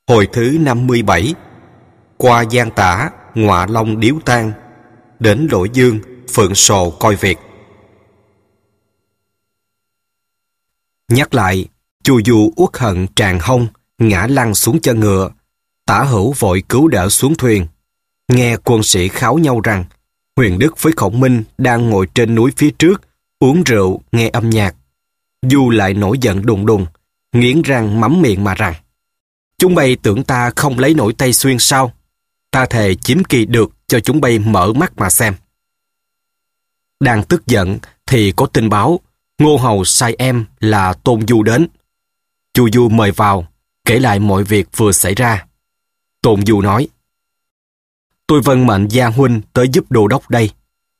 Hồi thứ 57. Qua Giang Tả, Ngọa Long điếu tang, đến Lỗi Dương, Phượng Sồ coi việc. Nhắc lại, Chu Du uất hận tràn hông, ngã lăn xuống chân ngựa. Tả Hữu vội cứu đỡ xuống thuyền. Nghe quân sĩ kháo nhau rằng Huyền Đức với Khổng Minh đang ngồi trên núi phía trước, uống rượu, nghe âm nhạc. Du lại nổi giận đùng đùng, nghiến răng mắm miệng mà rằng: chúng bay tưởng ta không lấy nổi Tây Xuyên sao? Ta thề chiếm kỳ được cho chúng bay mở mắt mà xem. Đang tức giận thì có tin báo Ngô Hầu sai em là Tôn Du đến. Chu Du mời vào, kể lại mọi việc vừa xảy ra. Tôn Du nói: tôi vâng mệnh gia huynh tới giúp đô đốc đây.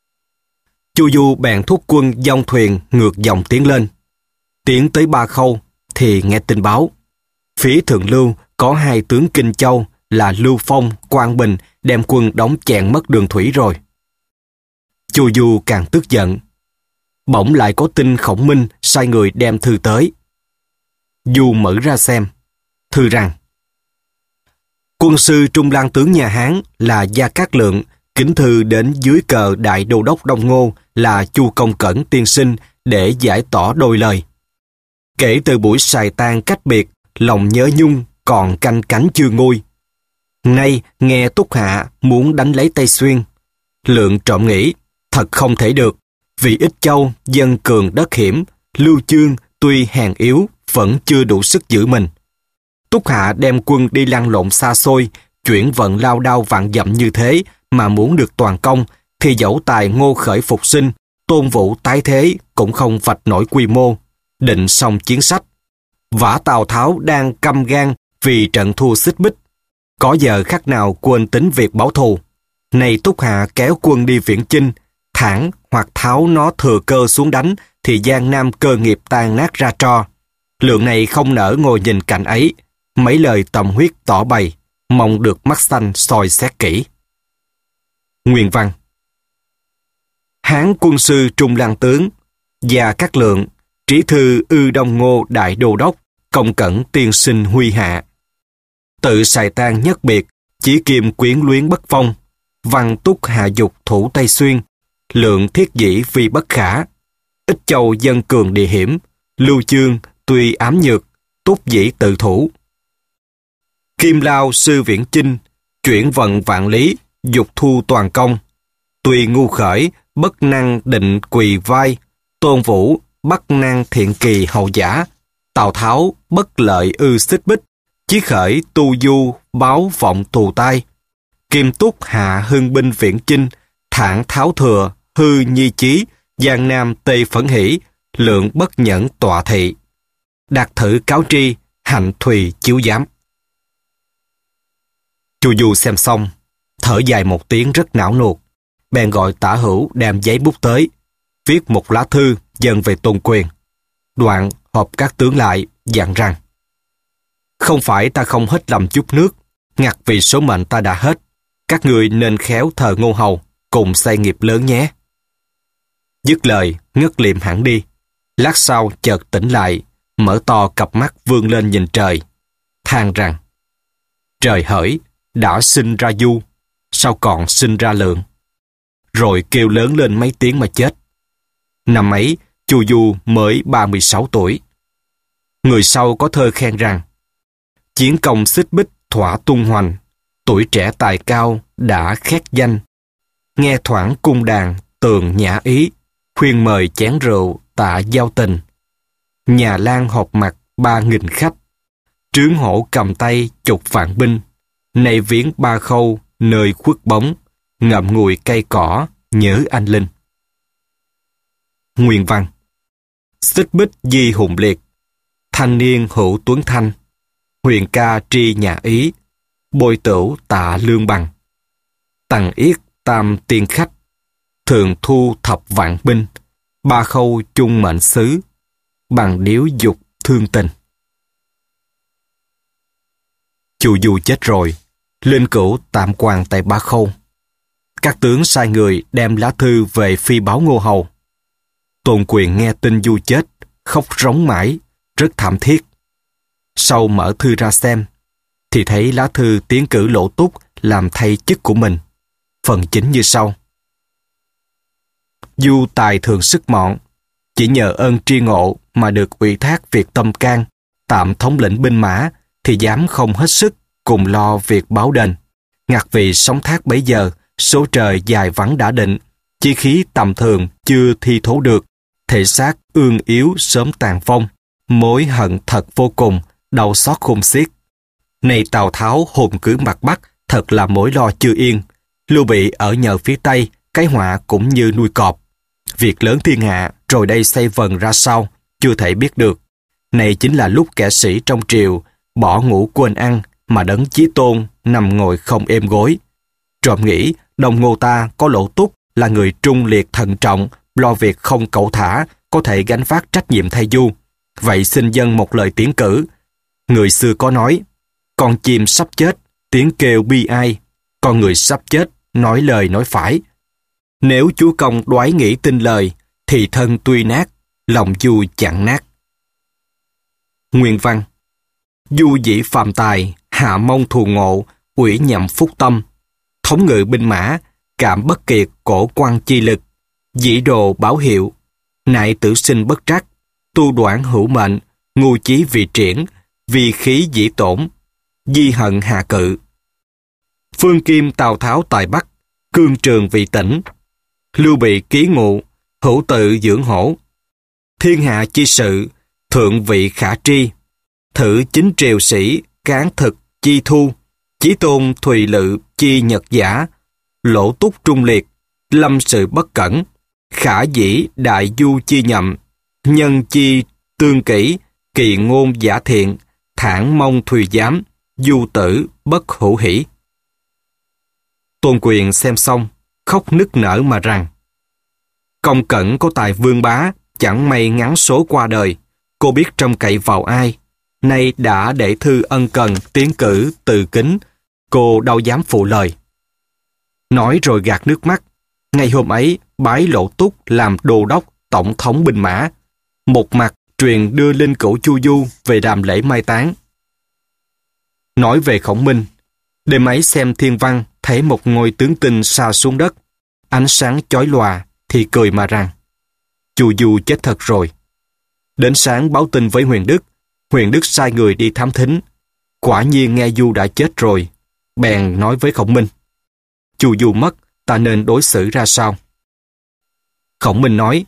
Chu Du bèn thúc quân dông thuyền ngược dòng tiến lên. Tiến tới Ba Khâu thì nghe tin báo phía Thượng Lưu có hai tướng Kinh Châu là Lưu Phong, Quang Bình đem quân đóng chèn mất đường thủy rồi. Chu Du càng tức giận. Bỗng lại có tin Khổng Minh sai người đem thư tới. Du mở ra xem. Thư rằng: quân sư Trung Lang tướng nhà Hán là Gia Cát Lượng kính thư đến dưới cờ Đại Đô đốc Đông Ngô là Chu Công Cẩn tiên sinh để giải tỏ đôi lời. Kể từ buổi sài tang cách biệt, lòng nhớ nhung còn canh cánh chưa nguôi. Nay nghe Túc Hạ muốn đánh lấy Tây Xuyên. Lượng trộm nghĩ thật không thể được, vì Ích Châu dân cường đất hiểm, Lưu Chương tuy hèn yếu vẫn chưa đủ sức giữ mình. Túc Hạ đem quân đi lăn lộn xa xôi, chuyển vận lao đao vạn dặm như thế mà muốn được toàn công, thì dẫu tài Ngô Khởi phục sinh, Tôn Vũ tái thế cũng không vạch nổi quy mô, định xong chiến sách. Vả Tào Tháo đang căm gan vì trận thua Xích Bích, có giờ khắc nào quên tính việc báo thù. Này Túc Hạ kéo quân đi viễn chinh, thẳng hoặc tháo nó thừa cơ xuống đánh, thì Giang Nam cơ nghiệp tan nát ra tro. Lượng này không nỡ ngồi nhìn cảnh ấy, mấy lời tâm huyết tỏ bày, mong được mắt xanh soi xét kỹ. Nguyên văn: Hán quân sư Trung Lang tướng Gia Cát Lượng trí thư Ư Đông Ngô Đại Đô đốc Công Cẩn tiên sinh huy hạ. Tự sài tang nhất biệt, chỉ kiềm quyến luyến bất phong. Văn Túc hạ dục thủ Tây Xuyên, Lượng thiết dĩ vì bất khả. Ích Châu dân cường địa hiểm, Lưu Chương tuy ám nhược, Túc dĩ tự thủ. Kim Lao sư viễn chinh, chuyển vận vạn lý, dục thu toàn công. Tuy ngu khởi, bất năng định quỳ vai. Tôn Vũ bất năng thiện kỳ hậu giả. Tào Tháo bất lợi ư Xích Bích, chí khởi tu du báo vọng tù tai. Kim Túc hạ hưng binh viễn chinh, thản Tháo thừa hư nhi chí. Giang Nam tây phẫn hỷ, Lượng bất nhẫn tọa thị. Đạt thử cáo tri, hạnh thùy chiếu giám. Chu Du xem xong, thở dài một tiếng rất não nuột, bèn gọi Tả Hữu đem giấy bút tới, viết một lá thư dâng về Tôn Quyền. Đoạn họp các tướng lại, dặn rằng: không phải ta không hết lòng chút nước, ngặt vì số mệnh ta đã hết. Các người nên khéo thờ Ngô Hầu, cùng xây nghiệp lớn nhé. Dứt lời, ngất liệm hẳn đi. Lát sau chợt tỉnh lại, mở to cặp mắt vươn lên nhìn trời, than rằng: trời hỡi, đã sinh ra Du, sao còn sinh ra Lượng? Rồi kêu lớn lên mấy tiếng mà chết. Năm ấy, Chu Du mới 36 tuổi. Người sau có thơ khen rằng: chiến công Xích Bích thỏa tung hoành, tuổi trẻ tài cao đã khét danh. Nghe thoảng cung đàn tường nhã ý, khuyên mời chén rượu tạ giao tình. Nhà Lan họp mặt 3.000 khách, trướng hổ cầm tay chục vạn binh. Nay viếng Ba Khâu nơi khuất bóng, ngậm ngùi cây cỏ nhớ anh linh. Nguyên văn: Xích Bích di hùng liệt, thanh niên hữu tuấn thanh. Huyền ca tri nhà Ý, bồi tửu tạ lương bằng. Tằng yết tam tiên khách, thường thu thập vạn binh. Ba Khâu chung mệnh xứ, bằng điếu dục thương tình. Chu Du chết rồi, Linh Cữu tạm quan tại Ba Khâu. Các tướng sai người đem lá thư về phi báo Ngô Hầu. Tôn Quyền nghe tin Du chết, khóc rống mãi, rất thảm thiết. Sau mở thư ra xem, thì thấy lá thư tiến cử Lỗ Túc làm thay chức của mình. Phần chính như sau. Du tài thường sức mọn, chỉ nhờ ơn tri ngộ mà được ủy thác việc tâm can, tạm thống lĩnh binh mã, thì dám không hết sức cùng lo việc báo đền. Ngặt vì sống thác bấy giờ, số trời dài vắng đã định, chi khí tầm thường chưa thi thố được, thể xác ương yếu sớm tàn vong, mối hận thật vô cùng, đau xót khôn xiết. Này Tào Tháo hùng cứ mặt Bắc, thật là mối lo chưa yên. Lưu Bị ở nhờ phía Tây, cái họa cũng như nuôi cọp. Việc lớn thiên hạ, rồi đây xây vần ra sao, chưa thể biết được. Này chính là lúc kẻ sĩ trong triều, bỏ ngủ quên ăn, mà Đấng Chí Tôn nằm ngồi không êm gối. Trộm nghĩ, đồng ngô ta có Lỗ Túc là người trung liệt thận trọng, lo việc không cẩu thả, có thể gánh vác trách nhiệm thay Du. Vậy xin dâng một lời tiến cử. Người xưa có nói, con chim sắp chết, tiếng kêu bi ai, con người sắp chết, nói lời nói phải. Nếu chúa công đoái nghĩ tin lời, thì thân tuy nát, lòng Du chẳng nát. Nguyên văn. Du dĩ phàm tài, hạ mong thù ngộ, ủy nhậm phúc tâm. Thống ngự binh mã, cảm bất kiệt cổ quan chi lực. Dĩ đồ báo hiệu, nại tử sinh bất trắc. Tu đoạn hữu mệnh, ngu chí vị triển, vì khí dĩ tổn. Di hận hạ cự. Phương Kim Tào Tháo tại Bắc, cương trường vị tỉnh. Lưu Bị ký ngụ, hữu tự dưỡng hổ. Thiên hạ chi sự, thượng vị khả tri. Thử chính triều sĩ, cán thực chi thu. Chí Tôn Thùy Lự chi nhật giả. Lỗ Túc trung liệt, lâm sự bất cẩn. Khả dĩ đại Du chi nhậm. Nhân chi tương kỷ, kỳ ngôn giả thiện. Thản mong Thùy giám, Du tử bất hữu hỷ. Tôn Quyền xem xong, khóc nức nở mà rằng: Công cẩn có tài vương bá, chẳng may ngắn số qua đời. Cô biết trông cậy vào ai? Nay đã để thư ân cần tiến cử từ kính, cô đâu dám phụ lời. Nói rồi gạt nước mắt. Ngày hôm ấy, bái Lỗ Túc làm đô đốc tổng thống binh mã. Một mặt truyền đưa linh cữu Chu Du về đàm lễ mai táng. Nói về Khổng Minh, đêm ấy xem thiên văn, thấy một ngôi tướng tinh sa xuống đất. Ánh sáng chói lòa, thì cười mà rằng: Chu Du chết thật rồi. Đến sáng báo tin với Huyền Đức sai người đi thám thính. Quả nhiên nghe Du đã chết rồi. Bèn nói với Khổng Minh: Chu Du mất, ta nên đối xử ra sao? Khổng Minh nói: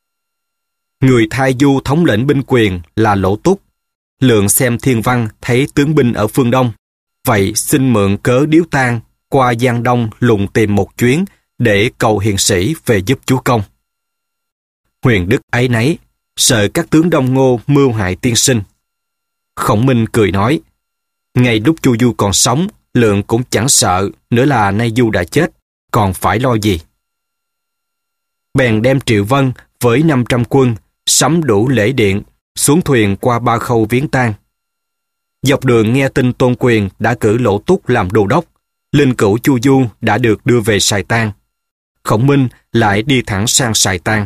Người thay Du thống lĩnh binh quyền là Lỗ Túc. Lượng xem thiên văn thấy tướng binh ở phương Đông. Vậy xin mượn cớ điếu tang qua Giang Đông lùng tìm một chuyến để cầu hiền sĩ về giúp chúa công. Huyền Đức áy náy, sợ các tướng Đông Ngô mưu hại tiên sinh. Khổng Minh cười nói: Ngày lúc Chu Du còn sống, Lượng cũng chẳng sợ, nữa là nay Du đã chết, còn phải lo gì. Bèn đem Triệu Vân với 500 quân, sắm đủ lễ điện, xuống thuyền qua Ba Khâu viếng tang. Dọc đường nghe tin Tôn Quyền đã cử Lỗ Túc làm đô đốc, linh cữu Chu Du đã được đưa về Sài Tang. Khổng Minh lại đi thẳng sang Sài Tang.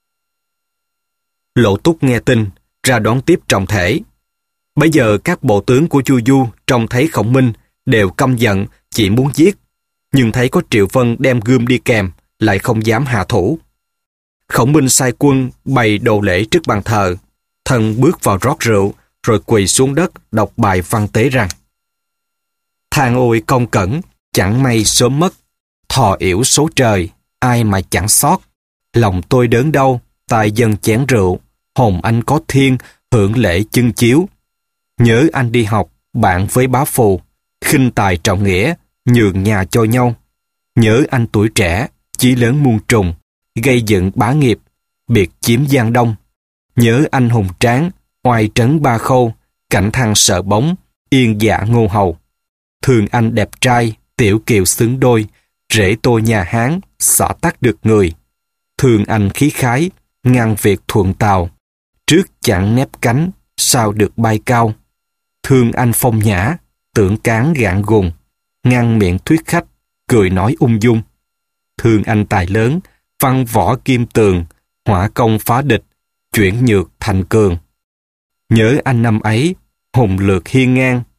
Lỗ Túc nghe tin, ra đón tiếp trọng thể. Bây giờ các bộ tướng của Chu Du trông thấy Khổng Minh đều căm giận, chỉ muốn giết, nhưng thấy có Triệu Vân đem gươm đi kèm, lại không dám hạ thủ. Khổng Minh sai quân bày đồ lễ trước bàn thờ, thần bước vào rót rượu, rồi quỳ xuống đất đọc bài văn tế rằng: Than ôi công cẩn, chẳng may sớm mất. Thọ yểu số trời, ai mà chẳng xót. Lòng tôi đớn đau, tài dâng chén rượu. Hồn anh có thiên, hưởng lễ chưng chiếu. Nhớ anh đi học, bạn với bá phù. Khinh tài trọng nghĩa, nhường nhà cho nhau. Nhớ anh tuổi trẻ, chí lớn muôn trùng. Gây dựng bá nghiệp, biệt chiếm Giang Đông. Nhớ anh hùng tráng, oai trấn Ba Khâu. Cảnh thăng sợ bóng, yên dạ Ngô Hầu. Thương anh đẹp trai, tiểu kiều xứng đôi. Rễ tôi nhà Hán, xỏ tắc được người. Thương anh khí khái, ngăn việc thuận tào. Trước chẳng nép cánh, sao được bay cao. Thương anh phong nhã, tưởng cán gạn gùng. Ngăn miệng thuyết khách, cười nói ung dung. Thương anh tài lớn, văn võ kim tường. Hỏa công phá địch, chuyển nhược thành cường. Nhớ anh năm ấy, hùng lược hiên ngang.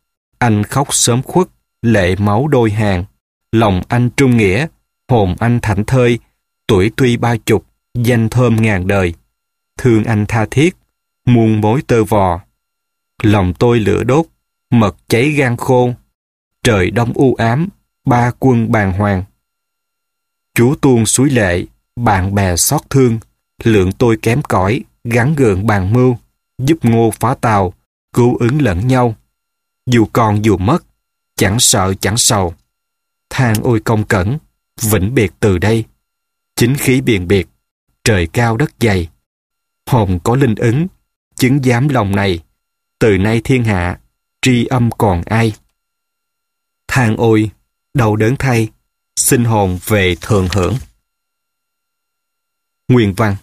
Anh khóc sớm khuất, lệ máu đôi hàng. Lòng anh trung nghĩa, hồn anh thảnh thơi, tuổi tuy 30, danh thơm ngàn đời. Thương anh tha thiết, muôn mối tơ vò. Lòng tôi lửa đốt, mật cháy gan khô. Trời đông u ám, ba quân bàng hoàng. Chúa tuôn suối lệ, bạn bè xót thương. Lượng tôi kém cỏi, gắn gượng bàn mưu, giúp Ngô phá Tàu, cứu ứng lẫn nhau. Dù còn dù mất, chẳng sợ chẳng sầu. Than ôi công cẩn, vĩnh biệt từ đây. Chính khí biền biệt, trời cao đất dày. Hồn có linh ứng, chứng giám lòng này. Từ nay thiên hạ, tri âm còn ai. Than ôi, đau đớn thay, xin hồn về thượng hưởng. Nguyên văn.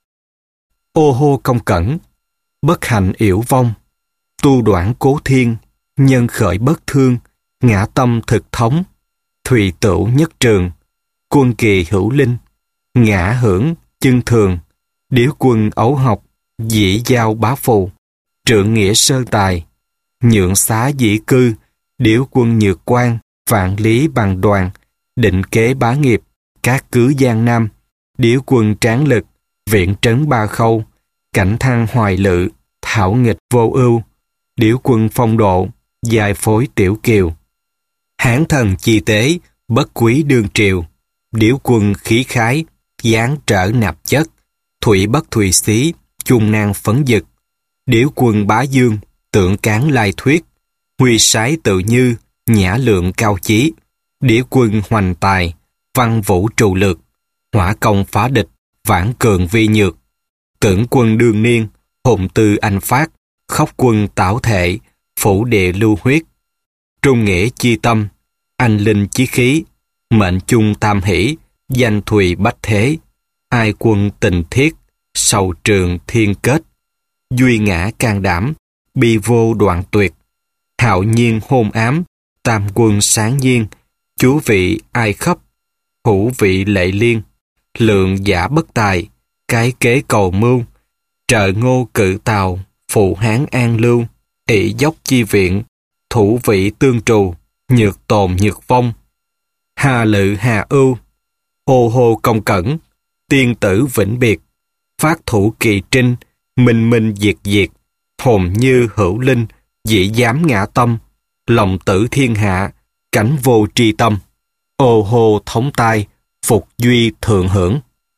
Ô hô công cẩn, bất hạnh yểu vong. Tu đoản cố thiên, nhân khởi bất thương. Ngã tâm thực thống, thùy tửu nhất trường. Quân kỳ hữu linh, ngã hưởng chân thường. Điếu quân ấu học, dĩ giao bá phù. Trượng nghĩa sơ tài, nhượng xá dĩ cư. Điếu quân nhược quan, vạn lý bằng đoàn. Định kế bá nghiệp, các cứ giang nam. Điếu quân tráng lực, viện trấn ba khâu. Cảnh thăng hoài lự, thảo nghịch vô ưu. Điếu quân phong độ, dài phối tiểu kiều. Hán thần chi tế, bất quý đương triều. Điếu quân khí khái, giáng trở nạp chất. Thủy bất thùy xí, chung nan phấn dực. Điếu quân bá dương, tượng cán lai thuyết. Huy sái tự như, nhã lượng cao chí. Điếu quân hoành tài, văn vũ trù lược. Hỏa công phá địch, vãn cường vi nhược. Tưởng quân đương niên, hùng tư anh phát. Khóc quân tảo thể, phủ địa lưu huyết. Trung nghĩa chi tâm, anh linh chí khí. Mệnh chung tam hỷ, danh thùy bách thế. Ai quân tình thiết, sầu trường thiên kết. Duy ngã can đảm, bi vô đoạn tuyệt. Hạo nhiên hôn ám, tam quân sáng nhiên. Chúa vị ai khắp, hữu vị lệ liên. Lượng giả bất tài, cái kế cầu mưu. Trợ Ngô cự Tào, phụ Hán an lưu. Ỷ dốc chi viện, thủ vị tương trù. Nhược tồn nhược vong, hà lự hà ưu. Hô hô công cẩn, tiên tử vĩnh biệt. Phát thủ kỳ trinh, minh minh diệt diệt. Hồn như hữu linh, dĩ dám ngã tâm. Lòng tử thiên hạ, cảnh vô tri tâm. Ô hô thống tai, phục duy thượng hưởng.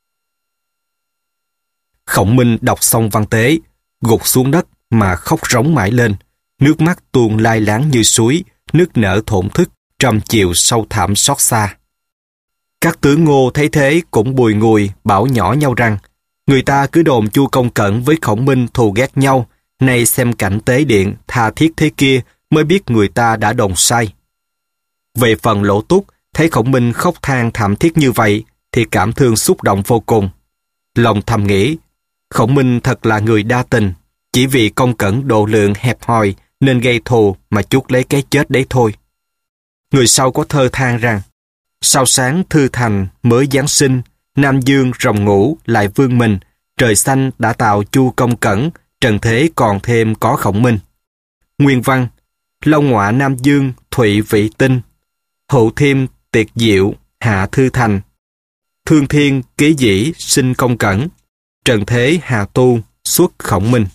Khổng Minh đọc xong văn tế, gục xuống đất mà khóc rống mãi lên. Nước mắt tuôn lai láng như suối, nức nở thổn thức, trầm chiều sâu thẳm xót xa. Các tướng Ngô thấy thế cũng bùi ngùi, bảo nhỏ nhau rằng người ta cứ đồn Chu Công Cẩn với Khổng Minh thù ghét nhau, nay xem cảnh tế điện tha thiết thế kia mới biết người ta đã đồn sai. Về phần Lỗ Túc, thấy Khổng Minh khóc than thảm thiết như vậy thì cảm thương xúc động vô cùng. Lòng thầm nghĩ, Khổng Minh thật là người đa tình, chỉ vì Công Cẩn độ lượng hẹp hòi nên gây thù mà chuốc lấy cái chết đấy thôi. Người sau có thơ than rằng, sao sáng thư thành mới Giáng sinh, Nam Dương rồng ngủ lại vương mình, trời xanh đã tạo Chu Công Cẩn, trần thế còn thêm có Khổng Minh. Nguyên văn, Long ngọa Nam Dương thụy vị tinh, hữu thêm tiệt diệu hạ thư thành, thương thiên kế dĩ sinh Công Cẩn, trần thế hạ tu xuất Khổng Minh.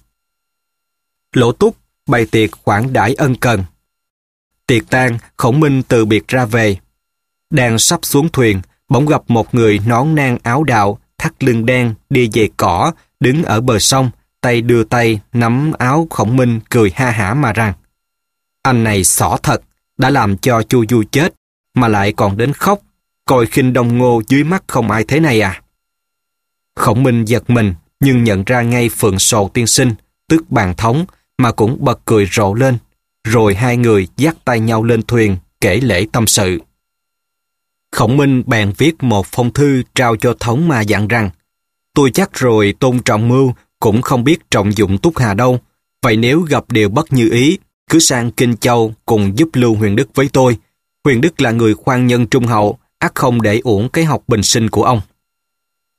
Lỗ Túc bày tiệc khoản đãi ân cần. Tiệc tang, Khổng Minh từ biệt ra về. Đang sắp xuống thuyền, bỗng gặp một người nón nang áo đạo, thắt lưng đen, đi giày cỏ, đứng ở bờ sông, tay đưa tay, nắm áo Khổng Minh, cười ha hả mà rằng, anh này xỏ thật, đã làm cho Chu Du chết, mà lại còn đến khóc, coi khinh Đông Ngô dưới mắt không ai thế này à. Khổng Minh giật mình, nhưng nhận ra ngay Phượng Sồ tiên sinh, tức Bàn Thống, mà cũng bật cười rộ lên, rồi hai người dắt tay nhau lên thuyền, kể lễ tâm sự. Khổng Minh bèn viết một phong thư trao cho Thống mà dặn rằng, tôi chắc rồi Tôn Trọng Mưu cũng không biết trọng dụng Túc Hà đâu, vậy nếu gặp điều bất như ý, cứ sang Kinh Châu cùng giúp Lưu Huyền Đức với tôi. Huyền Đức là người khoan nhân trung hậu, ắt không để uổng cái học bình sinh của ông.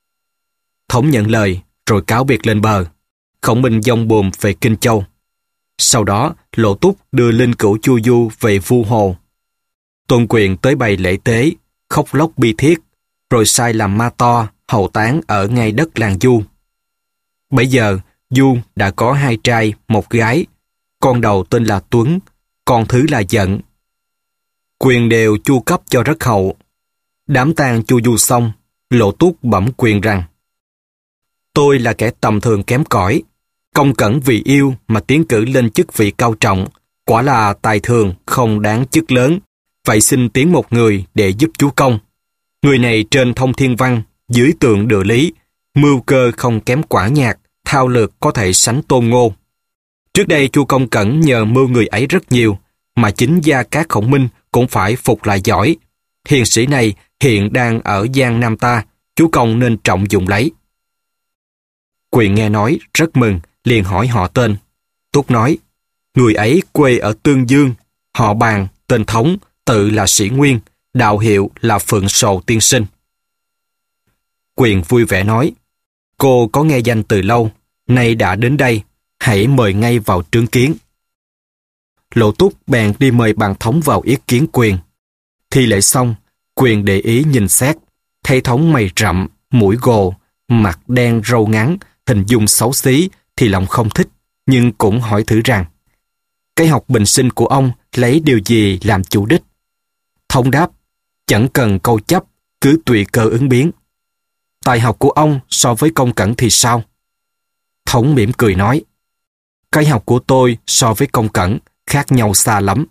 Thống nhận lời, rồi cáo biệt lên bờ. Khổng Minh dông buồm về Kinh Châu. Sau đó, Lộ Túc đưa linh cữu Chu Du về Vu Hồ. Tôn Quyền tới bày lễ tế, khóc lóc bi thiết, rồi sai làm ma to, hầu táng ở ngay đất làng Du. Bấy giờ, Du đã có 2 trai, 1 gái. Con đầu tên là Tuấn, con thứ là Dận. Quyền đều chu cấp cho rất hậu. Đám tang Chu Du xong, Lộ Túc bẩm Quyền rằng: tôi là kẻ tầm thường kém cỏi, công cẩn vì yêu mà tiến cử lên chức vị cao trọng, quả là tài thường không đáng chức lớn. Vậy xin tiến một người để giúp chúa công. Người này trên thông thiên văn, dưới tượng địa lý, mưu cơ không kém Quả Nhạc, thao lược có thể sánh Tôn Ngô. Trước đây Chu Công Cẩn nhờ mưu người ấy rất nhiều, mà chính Gia Cát Khổng Minh cũng phải phục lại giỏi. Hiền sĩ này hiện đang ở Giang Nam ta, chúa công nên trọng dụng lấy. Quyền nghe nói rất mừng, liền hỏi họ tên. Túc nói: người ấy quê ở Tương Dương, họ Bàn, tên Thống, tự là Sĩ Nguyên, đạo hiệu là Phượng Sầu tiên sinh. Quyền vui vẻ nói: cô có nghe danh từ lâu, nay đã đến đây, hãy mời ngay vào trướng kiến. Lộ Túc bèn đi mời Bàn Thống vào yết kiến Quyền. Thi lễ xong, Quyền để ý nhìn xét, thấy Thống mày rậm, mũi gồ, mặt đen râu ngắn, hình dung xấu xí thì lòng không thích, nhưng cũng hỏi thử rằng: cái học bình sinh của ông lấy điều gì làm chủ đích? Thống đáp: chẳng cần câu chấp, cứ tùy cơ ứng biến. Tài học của ông so với Công Cẩn thì sao? Thống mỉm cười nói: cái học của tôi so với Công Cẩn khác nhau xa lắm.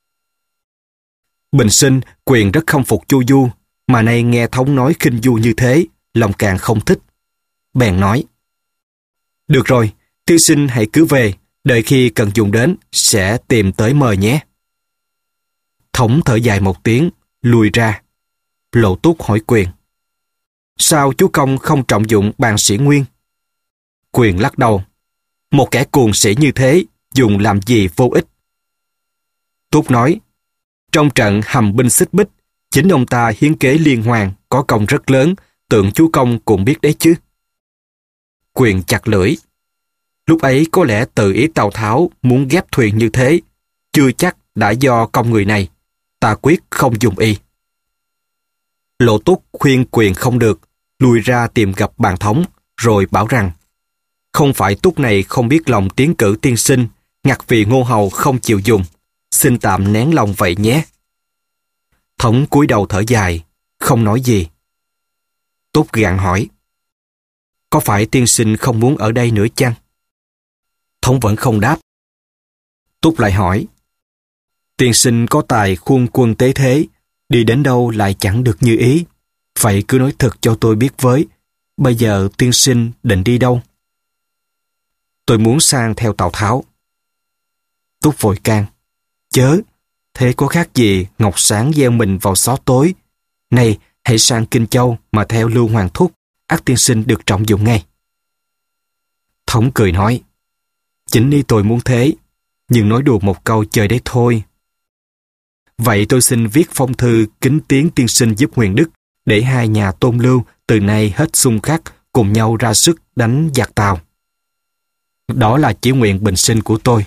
Bình sinh, Quyền rất không phục Chu Du, mà nay nghe Thống nói khinh Du như thế, lòng càng không thích. Bèn nói: được rồi, tiên sinh hãy cứ về, đợi khi cần dùng đến, sẽ tìm tới mời nhé. Thống thở dài một tiếng, lùi ra. Lộ Túc hỏi Quyền: sao chúa công không trọng dụng Bàn Sĩ Nguyên? Quyền lắc đầu: một kẻ cuồng sĩ như thế, dùng làm gì vô ích. Túc nói: trong trận hầm binh Xích Bích, chính ông ta hiến kế liên hoàn, có công rất lớn, tưởng chúa công cũng biết đấy chứ. Quyền chặt lưỡi: lúc ấy có lẽ tự ý Tào Tháo muốn ghép thuyền như thế, chưa chắc đã do công người này, ta quyết không dùng y. Lộ Túc khuyên Quyền không được, lùi ra tìm gặp Bàn Thống, rồi bảo rằng: không phải Túc này không biết lòng tiến cử tiên sinh, ngặt vì Ngô Hầu không chịu dùng, xin tạm nén lòng vậy nhé. Thống cúi đầu thở dài, không nói gì. Túc gặng hỏi: có phải tiên sinh không muốn ở đây nữa chăng? Thống vẫn không đáp. Túc lại hỏi: tiên sinh có tài khuôn quân tế thế, đi đến đâu lại chẳng được như ý. Vậy cứ nói thật cho tôi biết với, bây giờ tiên sinh định đi đâu? Tôi muốn sang theo Tào Tháo. Túc vội can: chớ, thế có khác gì ngọc sáng gieo mình vào xó tối. Này, hãy sang Kinh Châu mà theo Lưu Hoàng Thúc, ắt tiên sinh được trọng dụng ngay. Thống cười nói: chính ý tôi muốn thế, nhưng nói đùa một câu chơi đấy thôi. Vậy tôi xin viết phong thư kính tiến tiên sinh giúp Huyền Đức, để hai nhà Tôn Lưu từ nay hết xung khắc, cùng nhau ra sức đánh giặc Tào. Đó là chỉ nguyện bình sinh của tôi.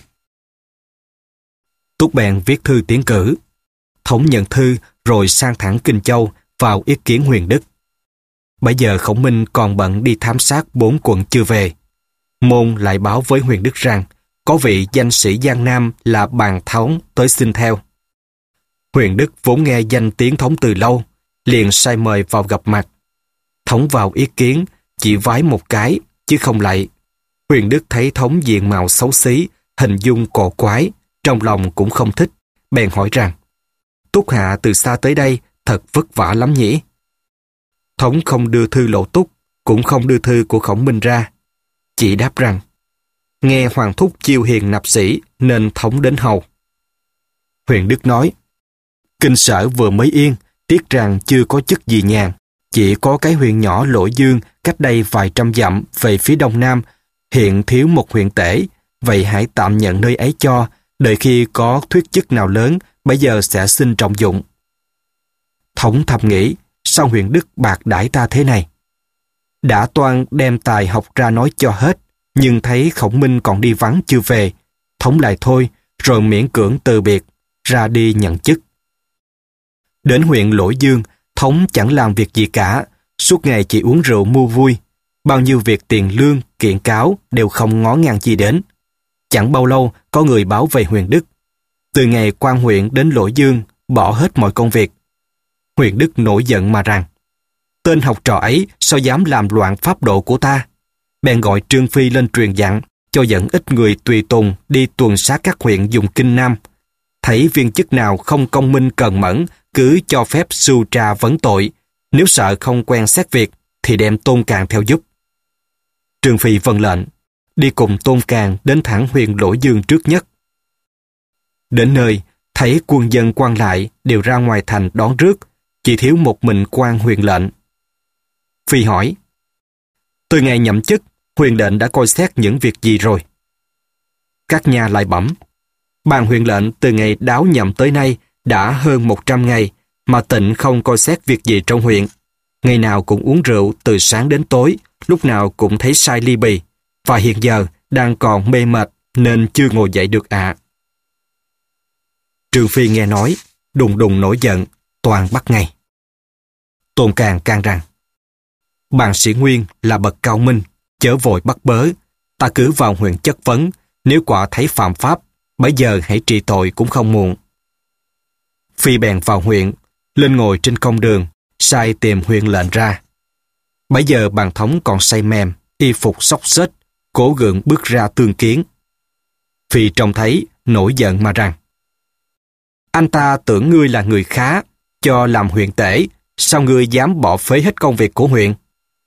Túc bèn viết thư tiến cử. Thống nhận thư rồi sang thẳng Kinh Châu vào yết kiến Huyền Đức. Bấy giờ Khổng Minh còn bận đi thám sát 4 quận chưa về. Môn lại báo với Huyền Đức rằng có vị danh sĩ Giang Nam là Bàn Thống tới xin theo. Huyền Đức vốn nghe danh tiếng Thống từ lâu, liền sai mời vào gặp mặt. Thống vào yết kiến, chỉ vái một cái, chứ không lạy. Huyền Đức thấy Thống diện mạo xấu xí, hình dung cổ quái, trong lòng cũng không thích, bèn hỏi rằng: Túc hạ từ xa tới đây, thật vất vả lắm nhỉ? Thống không đưa thư Lộ Túc, cũng không đưa thư của Khổng Minh ra. Chỉ đáp rằng: nghe Hoàng Thúc chiêu hiền nạp sĩ, nên Thống đến hầu. Huyền Đức nói: kinh sở vừa mới yên, tiếc rằng chưa có chức gì nhàn. Chỉ có cái huyện nhỏ Lỗ Dương cách đây vài trăm dặm về phía đông nam, hiện thiếu một huyện tể, vậy hãy tạm nhận nơi ấy cho, đợi khi có thuyết chức nào lớn, bây giờ sẽ xin trọng dụng. Thống thầm nghĩ, sao Huyền Đức bạc đãi ta thế này? Đã toan đem tài học ra nói cho hết, nhưng thấy Khổng Minh còn đi vắng chưa về. Thống lại thôi, rồi miễn cưỡng từ biệt, ra đi nhận chức. Đến huyện Lỗi Dương, Thống chẳng làm việc gì cả, suốt ngày chỉ uống rượu mua vui. Bao nhiêu việc tiền lương, kiện cáo đều không ngó ngàng gì đến. Chẳng bao lâu có người báo về Huyền Đức. Từ ngày quan huyện đến Lỗi Dương, bỏ hết mọi công việc. Huyền Đức nổi giận mà rằng, tên học trò ấy sao dám làm loạn pháp độ của ta. Bèn gọi Trương Phi lên truyền dặn, cho dẫn ít người tùy tùng đi tuần sát các huyện vùng Kinh Nam. Thấy viên chức nào không công minh cần mẫn, cứ cho phép sưu tra vấn tội. Nếu sợ không quen xét việc, thì đem Tôn Càn theo giúp. Trương Phi vâng lệnh, đi cùng Tôn Càn đến thẳng huyện Lỗi Dương trước nhất. Đến nơi, thấy quân dân quan lại đều ra ngoài thành đón rước, chỉ thiếu một mình quan Huyền lệnh. Phi hỏi, từ ngày nhậm chức, Huyền lệnh đã coi xét những việc gì rồi? Các nhà lại bẩm, bàn Huyền lệnh từ ngày đáo nhậm tới nay đã hơn 100 ngày, mà tịnh không coi xét việc gì trong huyện. Ngày nào cũng uống rượu từ sáng đến tối, lúc nào cũng thấy sai ly bì, và hiện giờ đang còn mê mệt nên chưa ngồi dậy được ạ. Trương Phi nghe nói, đùng đùng nổi giận, toàn bắt ngay. Tôn Càn can rằng, bàn sĩ Nguyên là bậc cao minh, chớ vội bắt bớ, ta cứ vào huyện chất vấn, nếu quả thấy phạm pháp, bấy giờ hãy trị tội cũng không muộn. Phi bèn vào huyện, lên ngồi trên công đường, sai tìm Huyền lệnh ra. Bấy giờ bàn Thống còn say mềm, y phục xốc xếch, cố gượng bước ra tương kiến. Phi trông thấy, nổi giận mà rằng, anh ta tưởng ngươi là người khá, cho làm huyện tể, sao ngươi dám bỏ phế hết công việc của huyện?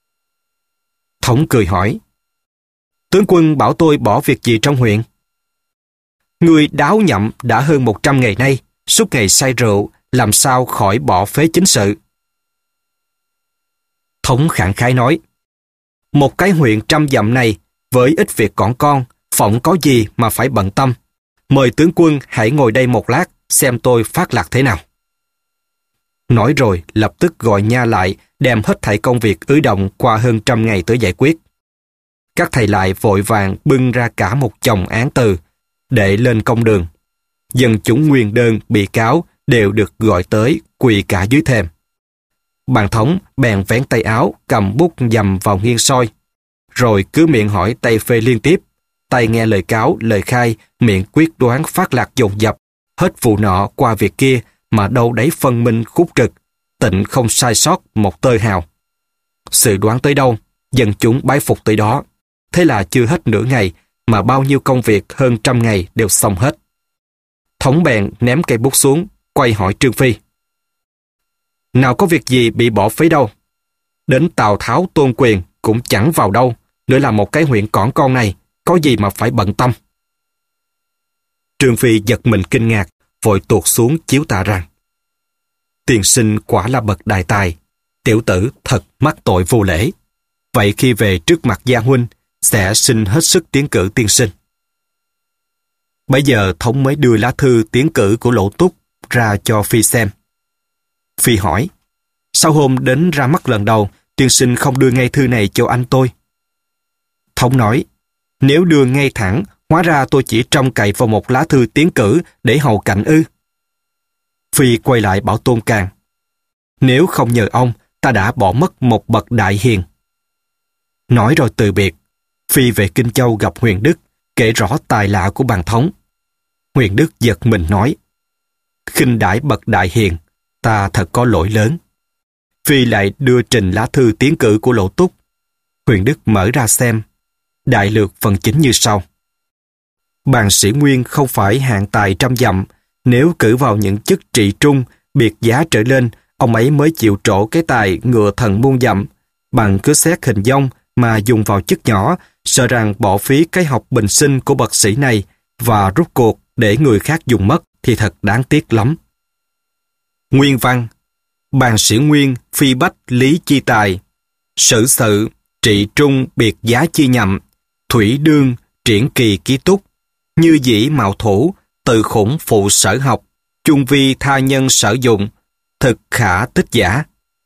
Thống cười hỏi, tướng quân bảo tôi bỏ việc gì trong huyện? Ngươi đáo nhậm đã hơn 100 ngày nay, suốt ngày say rượu, làm sao khỏi bỏ phế chính sự? Thống khẳng khái nói, một cái huyện 100 dặm này, với ít việc cỏn con, phỏng có gì mà phải bận tâm. Mời tướng quân hãy ngồi đây một lát, xem tôi phát lạc thế nào. Nói rồi lập tức gọi nha lại, đem hết thảy công việc ứ động qua hơn 100 ngày tới giải quyết. Các thầy lại vội vàng bưng ra cả một chồng án từ, để lên công đường. Dân chúng nguyên đơn bị cáo đều được gọi tới quỳ cả dưới thềm. Bàn Thống bèn vén tay áo, cầm bút dầm vào nghiêng soi, rồi cứ miệng hỏi tay phê liên tiếp, tay nghe lời cáo, lời khai, miệng quyết đoán phát lạc dồn dập, hết vụ nọ qua việc kia mà đâu đấy phân minh khúc trực, tịnh không sai sót một tơ hào. Sự đoán tới đâu, dân chúng bái phục tới đó. Thế là chưa hết nửa ngày mà bao nhiêu công việc hơn 100 ngày đều xong hết. Thống bèn ném cây bút xuống, quay hỏi Trương Phi. Nào có việc gì bị bỏ phế đâu. Đến Tào Tháo Tôn Quyền cũng chẳng vào đâu, nữa là một cái huyện cỏn con này, có gì mà phải bận tâm. Trương Phi giật mình kinh ngạc, vội tuột xuống chiếu tạ rằng, tiên sinh quả là bậc đại tài, tiểu tử thật mắc tội vô lễ. Vậy khi về trước mặt gia huynh, sẽ xin hết sức tiến cử tiên sinh. Bấy giờ Thống mới đưa lá thư tiến cử của Lỗ Túc ra cho Phi xem. Phi hỏi, sao hôm đến ra mắt lần đầu, tiên sinh không đưa ngay thư này cho anh tôi? Thống nói, nếu đưa ngay thẳng, hóa ra tôi chỉ trông cậy vào một lá thư tiến cử để hầu cạnh ư? Phi quay lại bảo Tôn Càn, nếu không nhờ ông, ta đã bỏ mất một bậc đại hiền. Nói rồi từ biệt, Phi về Kinh Châu gặp Huyền Đức, kể rõ tài lạ của bàn Thống. Huyền Đức giật mình nói, khinh đãi bậc đại hiền, ta thật có lỗi lớn. Phi lại đưa trình lá thư tiến cử của Lỗ Túc. Huyền Đức mở ra xem, đại lược phần chính như sau. Bàn sĩ Nguyên không phải hạng tài trăm dặm, nếu cử vào những chức trị trung, biệt giá trở lên, ông ấy mới chịu trổ cái tài ngựa thần muôn dặm. Bằng cứ xét hình dong mà dùng vào chức nhỏ, sợ rằng bỏ phí cái học bình sinh của bậc sĩ này và rút cuộc để người khác dùng mất thì thật đáng tiếc lắm. Nguyên văn: bàn sĩ Nguyên phi bách lý chi tài, sử sự trị trung biệt giá chi nhậm, thủy đương triển kỳ ký túc, như dĩ mạo thủ từ khủng phụ sở học, chung vi tha nhân sở dụng, thực khả tích giả.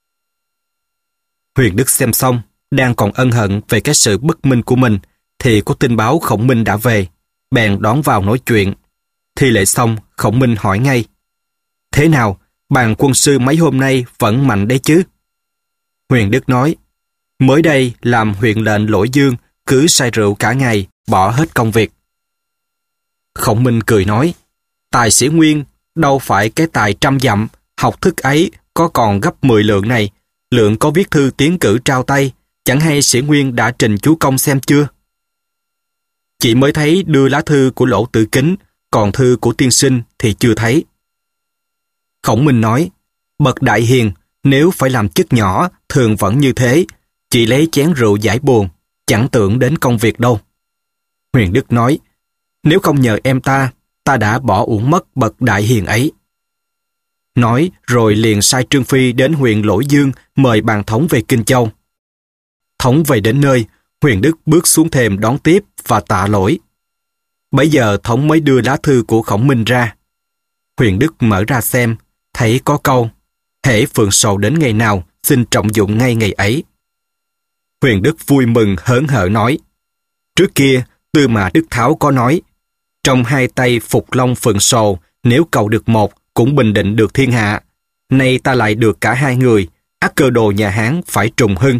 Huyền Đức xem xong, đang còn ân hận về cái sự bất minh của mình, thì có tin báo Khổng Minh đã về. bèn đón vào nói chuyện. Thi lễ xong, Khổng Minh hỏi ngay: Thế nào, bàn quân sư mấy hôm nay vẫn mạnh đấy chứ? Huyền Đức nói: Mới đây làm huyện lệnh Lỗi Dương, cứ say rượu cả ngày, bỏ hết công việc. Khổng Minh cười nói: Tài Sĩ Nguyên đâu phải cái tài trăm dặm, học thức ấy có còn gấp 10 lượng này. Lượng có viết thư tiến cử trao tay, chẳng hay Sĩ Nguyên đã trình chúa công xem chưa? Chỉ mới thấy đưa lá thư của Lỗ Tử Kính, còn thư của tiên sinh thì chưa thấy. Khổng Minh nói: Bậc đại hiền, nếu phải làm chức nhỏ, thường vẫn như thế, chỉ lấy chén rượu giải buồn, chẳng tưởng đến công việc đâu. Huyền Đức nói: Nếu không nhờ em ta đã bỏ uổng mất bậc đại hiền ấy. Nói rồi liền sai Trương Phi đến huyện Lỗi Dương mời bàn thống về Kinh Châu. Thống về đến nơi, Huyền Đức bước xuống thềm đón tiếp và tạ lỗi. Bấy giờ thống mới đưa lá thư của Khổng Minh ra. Huyền Đức mở ra xem, thấy có câu: hễ phượng sầu đến ngày nào, xin trọng dụng ngay ngày ấy. Huyền Đức vui mừng hớn hở nói: Trước kia, Tư Mã Đức Tháo có nói, trong hai tay Phục Long Phượng Sầu, nếu cầu được một, cũng bình định được thiên hạ. Nay ta lại được cả hai người, ắt cơ đồ nhà Hán phải trùng hưng.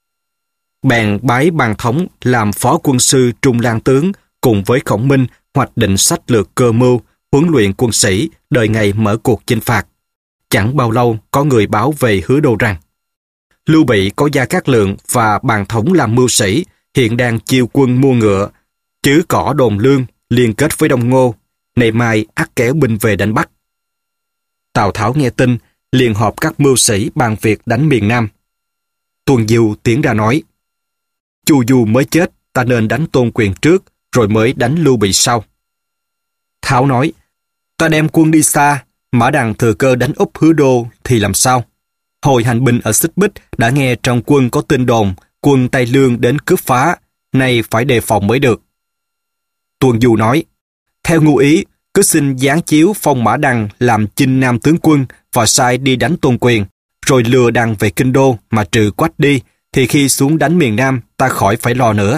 Bèn bái bàn thống làm phó quân sư Trung Lang tướng, cùng với Khổng Minh hoạch định sách lược cơ mưu, huấn luyện quân sĩ, đợi ngày mở cuộc chinh phạt. Chẳng bao lâu có người báo về Hứa Đô rằng Lưu Bị có Gia Cát Lượng và bàn thống làm mưu sĩ, hiện đang chiêu quân mua ngựa, chứ cỏ đồn lương, liên kết với Đông Ngô, nay mai ắt kéo binh về đánh Bắc. Tào Tháo nghe tin, liền họp các mưu sĩ bàn việc đánh miền Nam. Tuần Du tiến ra nói: Chu Du mới chết, ta nên đánh Tôn Quyền trước, rồi mới đánh Lưu Bị sau. Tháo nói: Ta đem quân đi xa, Mã Đằng thừa cơ đánh úp Hứa Đô thì làm sao? Hồi hành binh ở Xích Bích đã nghe trong quân có tin đồn quân Tây Lương đến cướp phá, nay phải đề phòng mới được. Tuần Du nói: Theo ngụ ý, cứ xin giáng chiếu phong Mã Đằng làm Chinh Nam tướng quân và sai đi đánh Tôn Quyền, rồi lừa Đằng về Kinh Đô mà trừ Quách đi, thì khi xuống đánh miền Nam ta khỏi phải lo nữa.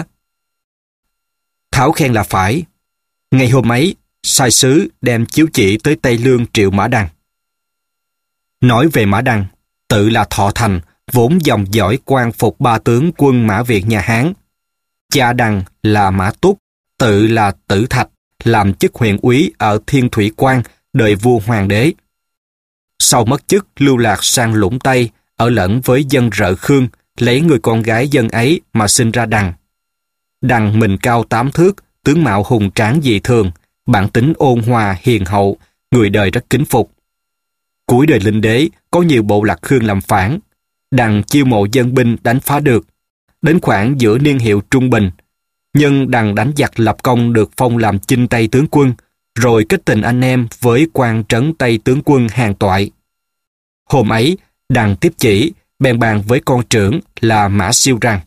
Tháo khen là phải. Ngày hôm ấy, sai sứ đem chiếu chỉ tới Tây Lương triệu Mã Đằng. Nói về Mã Đằng, tự là Thọ Thành, vốn dòng dõi quan phục ba tướng quân Mã Việt nhà Hán. Cha Đằng là Mã Túc, tự là Tử Thạch, làm chức huyện úy ở Thiên Thủy Quan, đời vua Hoàng đế. Sau mất chức lưu lạc sang Lũng Tây, ở lẫn với dân Rợ Khương, lấy người con gái dân ấy mà sinh ra Đằng. Đằng mình cao 8 thước, tướng mạo hùng tráng dị thường, bản tính ôn hòa hiền hậu, người đời rất kính phục. Cuối đời Linh Đế, có nhiều bộ lạc Khương làm phản. Đằng chiêu mộ dân binh đánh phá được. Đến khoảng giữa niên hiệu Trung Bình, nhân Đằng đánh giặc lập công được phong làm Chinh Tây tướng quân, rồi kết tình anh em với quan trấn Tây tướng quân Hàn Toại. Hôm ấy, Đằng tiếp chỉ, bèn bàn với con trưởng là Mã Siêu rằng: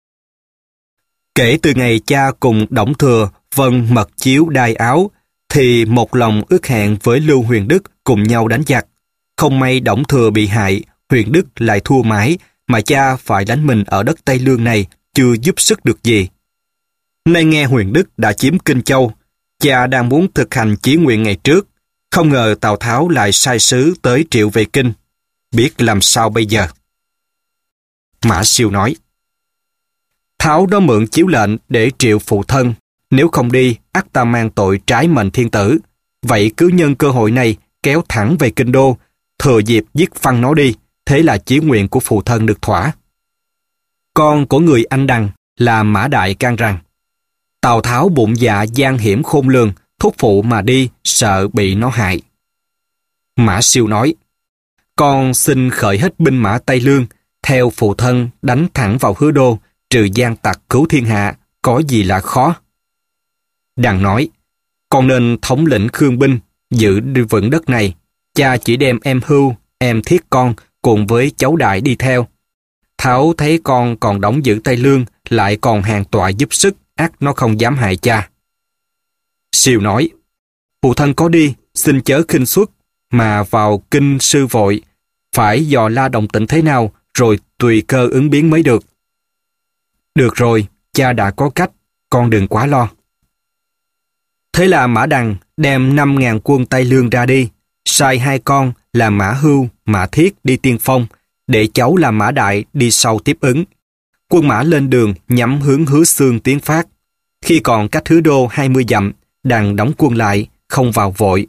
Kể từ ngày cha cùng Đổng Thừa vâng mật chiếu đai áo, thì một lòng ước hẹn với Lưu Huyền Đức cùng nhau đánh giặc. Không may Đổng Thừa bị hại, Huyền Đức lại thua mãi, mà cha phải đánh mình ở đất Tây Lương này, chưa giúp sức được gì. Nay nghe Huyền Đức đã chiếm Kinh Châu, cha đang muốn thực hành chí nguyện ngày trước, không ngờ Tào Tháo lại sai sứ tới triệu về Kinh. Biết làm sao bây giờ? Mã Siêu nói: Tháo đó mượn chiếu lệnh để triệu phụ thân, nếu không đi, ắt ta mang tội trái mệnh thiên tử. Vậy cứ nhân cơ hội này kéo thẳng về Kinh Đô, thừa dịp giết phăng nó đi, thế là chí nguyện của phụ thân được thỏa. Con của người anh Đằng là Mã Đại can rằng: Tào Tháo bụng dạ gian hiểm khôn lường, thúc phụ mà đi, sợ bị nó hại. Mã Siêu nói: Con xin khởi hết binh mã Tây Lương, theo phụ thân đánh thẳng vào Hứa Đô, trừ gian tặc cứu thiên hạ, có gì là khó. Đằng nói: Con nên thống lĩnh Khương binh, giữ vững đất này. Cha chỉ đem em Hưu, em Thiết con cùng với cháu Đại đi theo. Tháo thấy con còn đóng giữ Tây Lương, lại còn Hàn Toại giúp sức, ắt nó không dám hại cha. Siêu nói: Phụ thân có đi, xin chớ khinh suất, mà vào kinh sư vội, phải dò la động tĩnh thế nào, rồi tùy cơ ứng biến mới được. Được rồi, cha đã có cách, con đừng quá lo. Thế là Mã Đằng đem 5.000 quân Tây Lương ra đi, sai 2 con là Mã Hưu, Mã Thiết đi tiên phong, để cháu là Mã Đại đi sau tiếp ứng. Quân mã lên đường nhắm hướng Hứa Xương tiến phát. Khi còn cách Hứa Đô 20 dặm, Đằng đóng quân lại, không vào vội.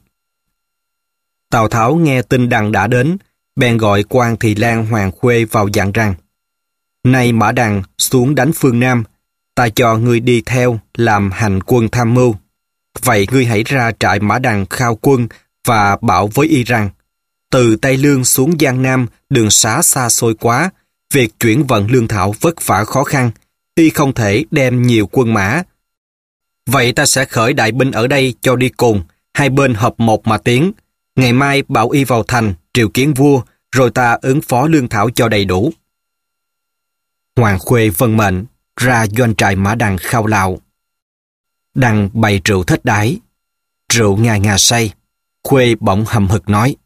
Tào Tháo nghe tin Đằng đã đến, bèn gọi Quan Thị Lang Hoàng Khuê vào dặn rằng: Nay Mã Đằng xuống đánh phương Nam, ta cho ngươi đi theo làm hành quân tham mưu. Vậy ngươi hãy ra trại Mã Đằng khao quân và bảo với y rằng: từ Tây Lương xuống Giang Nam đường xá xa xôi quá, việc chuyển vận lương thảo vất vả khó khăn, y không thể đem nhiều quân mã. Vậy ta sẽ khởi đại binh ở đây cho đi cùng, hai bên hợp một mà tiến. Ngày mai bảo y vào thành, triều kiến vua, rồi ta ứng phó lương thảo cho đầy đủ. Hoàng Khuê vâng mệnh, ra doanh trại Mã Đằng khao lạo. Đằng bày rượu thết đãi. Rượu ngà ngà say, Khuê bỗng hậm hực nói: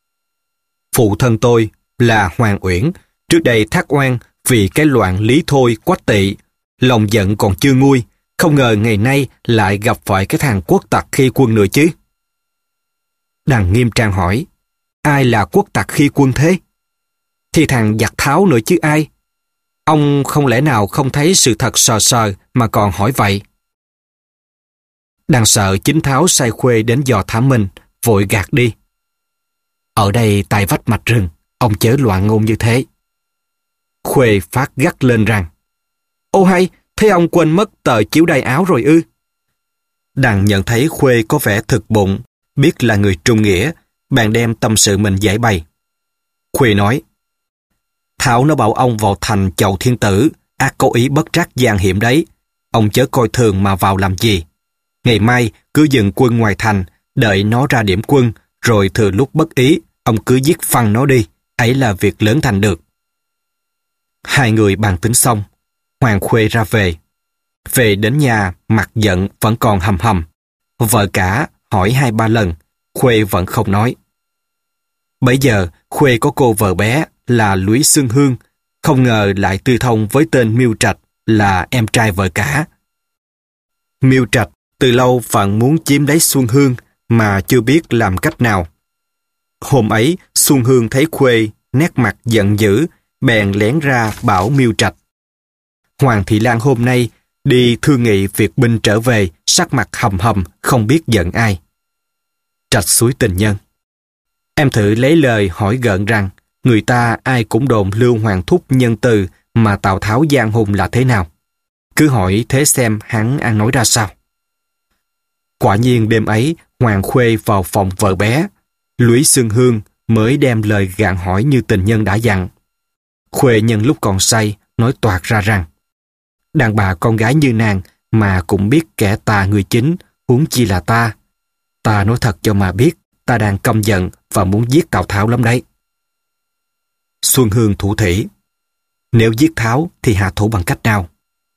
Phụ thân tôi là Hoàng Uyển, trước đây thác oan vì cái loạn Lý Thôi Quách Tỵ, lòng giận còn chưa nguôi, không ngờ ngày nay lại gặp phải cái thằng quốc tặc khi quân nữa chứ. Đằng nghiêm trang hỏi: ai là quốc tặc khi quân thế? Thì thằng giặc Tháo nữa chứ ai? Ông không lẽ nào không thấy sự thật sờ sờ mà còn hỏi vậy? Đằng sợ chính Tháo sai Khuê đến dò thám minh, vội gạt đi. Ở đây tại vách mạch rừng, ông chớ loạn ngôn như thế. Khuê phát gắt lên rằng: Ô hay, thế ông quên mất tờ chiếu đai áo rồi ư? Đằng nhận thấy Khuê có vẻ thực bụng, biết là người trung nghĩa, bèn đem tâm sự mình giải bày. Khuê nói: Thảo nó bảo ông vào thành chầu thiên tử, ác có ý bất trắc gian hiểm đấy. Ông chớ coi thường mà vào làm gì. Ngày mai cứ dừng quân ngoài thành, đợi nó ra điểm quân, rồi thừa lúc bất ý, ông cứ giết phăng nó đi, ấy là việc lớn thành được. Hai người bàn tính xong, Hoàng Khuê ra về. Về đến nhà, mặt giận vẫn còn hầm hầm. Vợ cả hỏi 2-3 lần, Khuê vẫn không nói. Bấy giờ, Khuê có cô vợ bé là Lũy Xương Hương, không ngờ lại tư thông với tên Miêu Trạch là em trai vợ cả. Miêu Trạch từ lâu vẫn muốn chiếm lấy Xuân Hương mà chưa biết làm cách nào. Hôm ấy, Xuân Hương thấy Khuê nét mặt giận dữ, bèn lén ra bảo Miêu Trạch. Hoàng Thị Lang hôm nay đi thương nghị việc binh trở về, sắc mặt hầm hầm, không biết giận ai. Trạch suối tình nhân. Em thử lấy lời hỏi gợn rằng, người ta ai cũng đồn Lưu Hoàng Thúc nhân từ mà Tào Tháo gian hùng là thế nào. Cứ hỏi thế xem hắn ăn nói ra sao. Quả nhiên đêm ấy, Hoàng Khuê vào phòng vợ bé. Lũy Xương Hương mới đem lời gạn hỏi như tình nhân đã dặn. Khuê nhân lúc còn say, nói toạc ra rằng, đàn bà con gái như nàng mà cũng biết kẻ tà người chính, huống chi là ta. Ta nói thật cho mà biết, ta đang căm giận và muốn giết Tào Tháo lắm đấy. Xuân Hương thủ thỉ. Nếu giết Tháo thì hạ thủ bằng cách nào?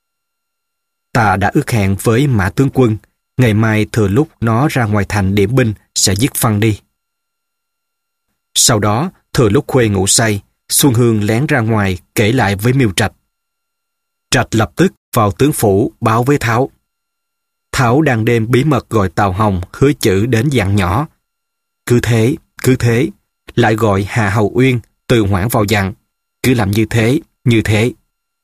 Ta đã ước hẹn với Mã tướng quân, ngày mai thừa lúc nó ra ngoài thành điểm binh sẽ giết phăng đi. Sau đó, thừa lúc Khuê ngủ say, Xuân Hương lén ra ngoài kể lại với Miêu Trạch. Trạch lập tức vào tướng phủ báo với Tháo. Tháo đang đêm bí mật gọi Tào Hồng, Hứa Chữ đến dặn nhỏ. Cứ thế, lại gọi Hà Hầu Uyên, Từ Hoảng vào dặn. Cứ làm như thế.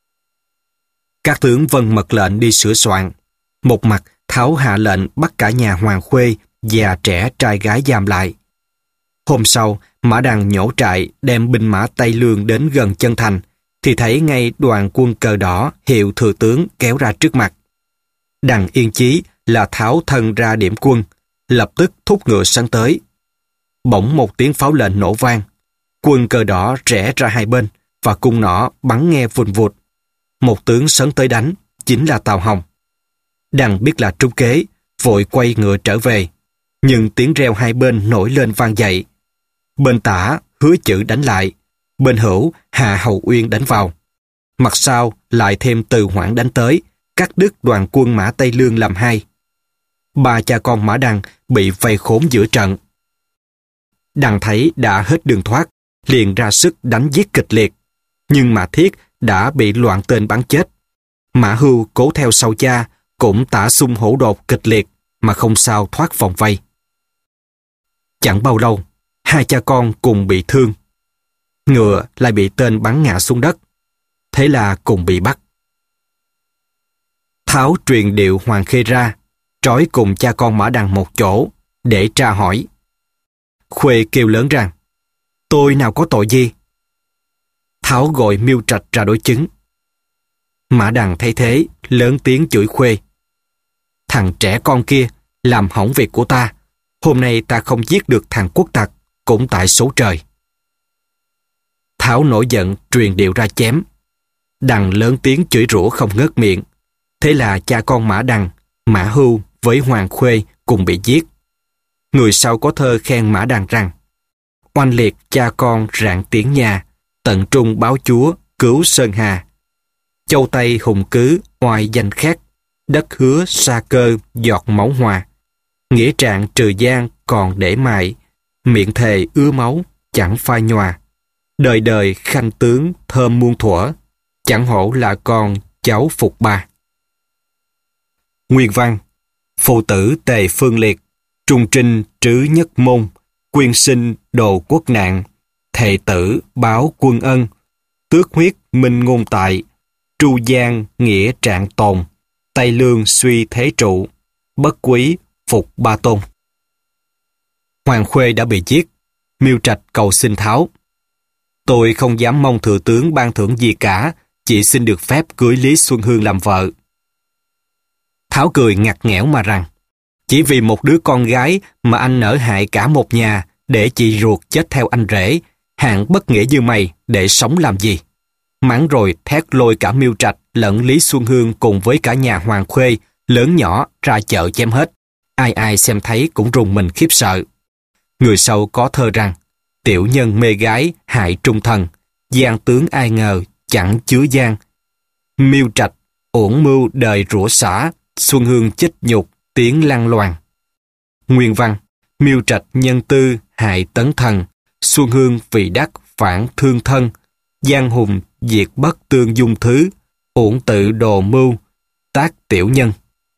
Các tướng vâng mật lệnh đi sửa soạn. Một mặt, Tháo hạ lệnh bắt cả nhà Hoàng Khuê, già trẻ trai gái giam lại. Hôm sau, Mã Đằng nhổ trại đem binh mã Tây Lương đến gần chân thành, thì thấy ngay đoàn quân cờ đỏ hiệu thừa tướng kéo ra trước mặt. Đằng yên chí là Tháo thân ra điểm quân, lập tức thúc ngựa sấn tới. Bỗng một tiếng pháo lệnh nổ vang, quân cờ đỏ rẽ ra hai bên và cung nỏ bắn nghe vùn vụt. Một tướng sấn tới đánh, chính là Tào Hồng. Đằng biết là trúng kế, vội quay ngựa trở về, nhưng tiếng reo hai bên nổi lên vang dậy. Bên tả Hứa Chữ đánh lại, bên hữu Hạ Hầu Uyên đánh vào. Mặt sau lại thêm Từ Hoảng đánh tới, cắt đứt đoàn quân mã Tây Lương làm hai. Ba cha con Mã Đằng bị vây khốn giữa trận. Đằng thấy đã hết đường thoát, liền ra sức đánh giết kịch liệt, nhưng Mã Thiết đã bị loạn tên bắn chết. Mã Hưu cố theo sau cha, cũng tả xung hổ đột kịch liệt, mà không sao thoát vòng vây. Chẳng bao lâu, hai cha con cùng bị thương. Ngựa lại bị tên bắn ngã xuống đất. Thế là cùng bị bắt. Tháo truyền điệu Hoàng Khê ra, trói cùng cha con Mã Đằng một chỗ, để tra hỏi. Khuê kêu lớn rằng, tôi nào có tội gì? Tháo gọi Miêu Trạch ra đối chứng. Mã Đằng thấy thế, lớn tiếng chửi Khuê. Thằng trẻ con kia, làm hỏng việc của ta. Hôm nay ta không giết được thằng quốc tặc, cũng tại số trời. Tháo nổi giận truyền điệu ra chém. Đằng lớn tiếng chửi rủa không ngớt miệng. Thế là cha con Mã Đằng, Mã Hưu với Hoàng Khuê cùng bị giết. Người sau có thơ khen Mã Đằng rằng: oanh liệt cha con rạng tiếng nhà, tận trung báo chúa cứu sơn hà. Châu Tây hùng cứ oai danh khét, đất hứa xa cơ giọt máu hòa. Nghĩa trạng trừ gian còn để mại, miệng thề ứa máu chẳng phai nhòa. Đời đời khanh tướng thơm muôn thuở, chẳng hổ là con cháu Phục Ba. Nguyên văn: phụ tử Tề Phương Liệt, trung trinh trứ nhất môn, quyên sinh đồ quốc nạn, thệ tử báo quân ân, tước huyết minh ngôn tại, tru giang nghĩa trạng tồn, Tây Lương suy thế trụ, bất quý Phục Ba Tôn. Hoàng Khuê đã bị giết. Miêu Trạch cầu xin Tháo: tôi không dám mong thừa tướng ban thưởng gì cả, chỉ xin được phép cưới Lý Xuân Hương làm vợ. Tháo cười ngặt nghẽo mà rằng: chỉ vì một đứa con gái mà anh nỡ hại cả một nhà để chị ruột chết theo anh rể, hạng bất nghĩa như mày để sống làm gì? Mắng rồi thét lôi cả Miêu Trạch lẫn Lý Xuân Hương cùng với cả nhà Hoàng Khuê, lớn nhỏ ra chợ chém hết. Ai ai xem thấy cũng rùng mình khiếp sợ. Người sau có thơ rằng: tiểu nhân mê gái hại trung thần, gian tướng ai ngờ chẳng chứa gian. Miêu Trạch uổng mưu đời rủa xả, Xuân Hương chích nhục tiếng lăng loàn. Nguyên văn: Miêu Trạch nhân tư hại tấn thần, Xuân Hương vì đắc phản thương thân. Giang hùng diệt bất tương dung thứ, uổng tự đồ mưu tác tiểu nhân.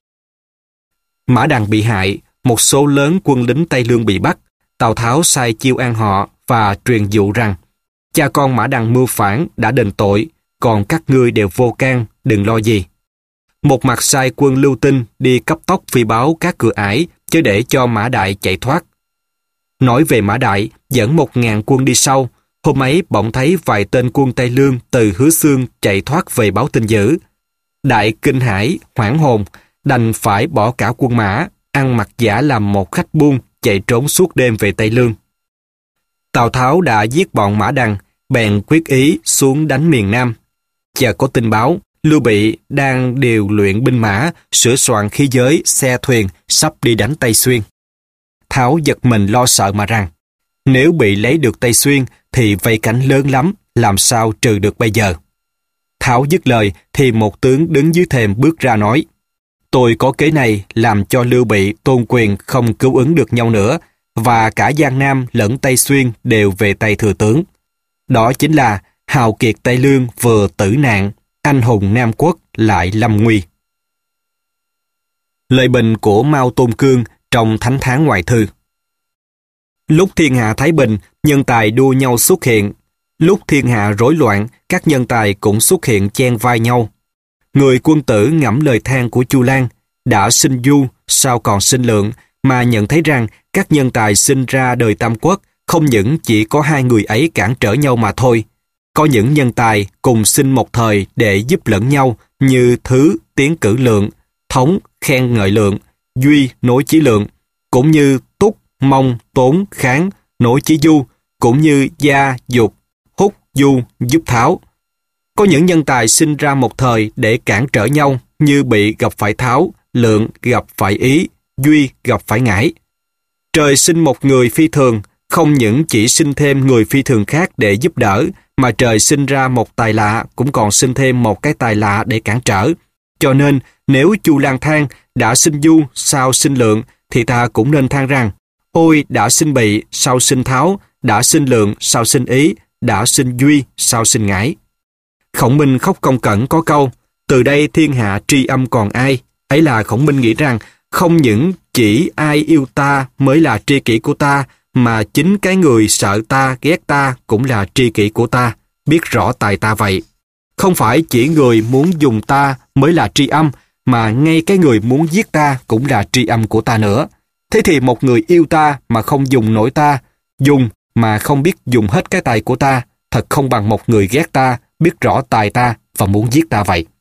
Mã Đằng bị hại, một số lớn quân lính Tây Lương bị bắt. Tào Tháo sai chiêu an họ và truyền dụ rằng: cha con Mã Đằng mưu phản đã đền tội, còn các ngươi đều vô can, đừng lo gì. Một mặt sai quân Lưu Tinh đi cấp tốc phi báo các cửa ải, chứ để cho Mã Đại chạy thoát. Nói về Mã Đại, dẫn 1000 quân đi sau. Hôm ấy bỗng thấy vài tên quân Tây Lương từ Hứa Xương chạy thoát về báo tin dữ. Đại kinh hãi, hoảng hồn, đành phải bỏ cả quân mã, ăn mặc giả làm một khách buôn, chạy trốn suốt đêm về Tây Lương. Tào Tháo đã giết bọn Mã Đằng, bèn quyết ý xuống đánh miền Nam. Chợt có tin báo, Lưu Bị đang điều luyện binh mã, sửa soạn khí giới, xe thuyền, sắp đi đánh Tây Xuyên. Tháo giật mình lo sợ mà rằng: nếu bị lấy được Tây Xuyên thì vây cánh lớn lắm, làm sao trừ được bây giờ? Tháo dứt lời thì một tướng đứng dưới thềm bước ra nói: tôi có kế này làm cho Lưu Bị, Tôn Quyền không cứu ứng được nhau nữa, và cả Giang Nam lẫn Tây Xuyên đều về tay thừa tướng. Đó chính là hào kiệt Tây Lương vừa tử nạn, anh hùng Nam Quốc lại lâm nguy. Lời bình của Mao Tôn Cương trong Thánh Thán Ngoại Thư. Lúc thiên hạ thái bình, nhân tài đua nhau xuất hiện. Lúc thiên hạ rối loạn, các nhân tài cũng xuất hiện chen vai nhau. Người quân tử ngẫm lời than của Chu Lan: đã sinh du, sao còn sinh lượng, mà nhận thấy rằng các nhân tài sinh ra đời Tam Quốc không những chỉ có hai người ấy cản trở nhau mà thôi. Có những nhân tài cùng sinh một thời để giúp lẫn nhau, như Thứ tiến cử Lượng, Thống khen ngợi Lượng, Duy nối chí Lượng, cũng như Túc, Mông, Tốn, Kháng nối chí Du, cũng như Gia, Dục, Húc, Du giúp Tháo. Có những nhân tài sinh ra một thời để cản trở nhau, như Bị gặp phải Tháo, Lượng gặp phải Ý, Duy gặp phải Ngải. Trời sinh một người phi thường, không những chỉ sinh thêm người phi thường khác để giúp đỡ, mà trời sinh ra một tài lạ cũng còn sinh thêm một cái tài lạ để cản trở. Cho nên, nếu Chu Lan than đã sinh Du, sao sinh Lượng, thì ta cũng nên than rằng: ôi, đã sinh Bị, sao sinh Tháo, đã sinh Lượng, sao sinh Ý, đã sinh Duy, sao sinh Ngải. Khổng Minh Khóc Công Cẩn có câu: từ đây thiên hạ tri âm còn ai. Ấy là Khổng Minh nghĩ rằng không những chỉ ai yêu ta mới là tri kỷ của ta, mà chính cái người sợ ta, ghét ta cũng là tri kỷ của ta, biết rõ tài ta vậy. Không phải chỉ người muốn dùng ta mới là tri âm, mà ngay cái người muốn giết ta cũng là tri âm của ta nữa. Thế thì một người yêu ta mà không dùng nổi ta, dùng mà không biết dùng hết cái tài của ta, thật không bằng một người ghét ta, biết rõ tài ta và muốn giết ta vậy.